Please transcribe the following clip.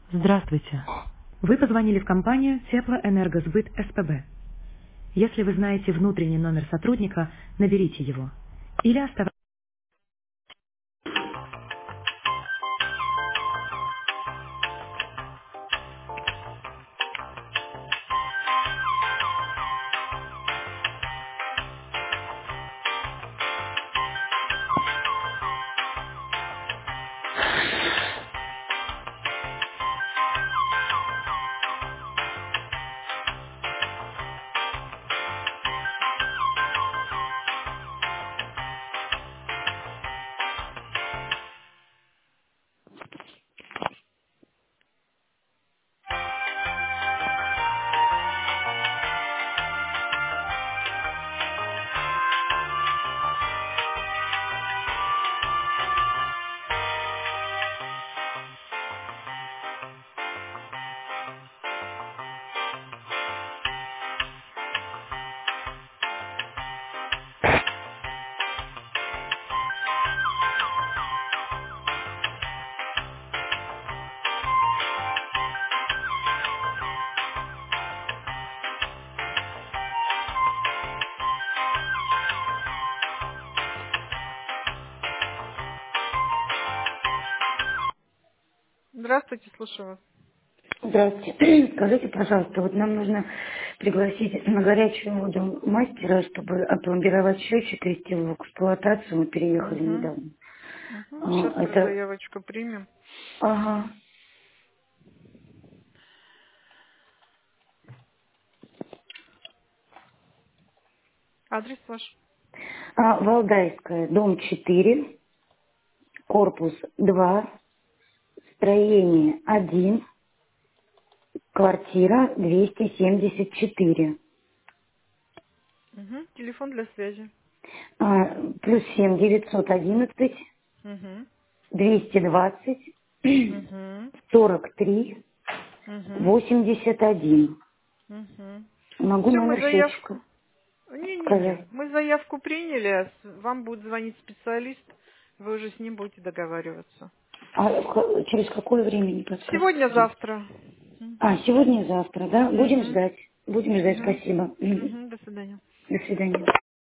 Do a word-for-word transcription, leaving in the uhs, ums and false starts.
Здравствуйте. Вы позвонили в компанию Теплоэнергосбыт СПБ. Если вы знаете внутренний номер сотрудника, наберите его. Или оставайтесь. Здравствуйте, слушаю вас. Здравствуйте. Скажите, пожалуйста, вот нам нужно пригласить на горячую воду мастера, чтобы опломбировать счетчик и ввести его в эксплуатацию. Мы переехали Угу. недавно. Угу. Сейчас А, мы Это... заявочку примем. Ага. Адрес ваш. А, Валдайская, дом четыре, корпус два, строение один, квартира двести семьдесят четыре. Угу. Телефон для связи. А, плюс семь девятьсот одиннадцать Угу. двести двадцать Угу. сорок три Угу. восемьдесят один. Угу. Могу Все, мы номер заявку. счетчика Не-не-не. сказать. Мы заявку приняли, а с- вам будет звонить специалист. Вы уже с ним будете договариваться. А х- через какое время, не подскажете? Сегодня-завтра. А, сегодня-завтра, да? Будем Угу. ждать. Будем ждать, Угу. спасибо. Мгм. Угу. До свидания. До свидания.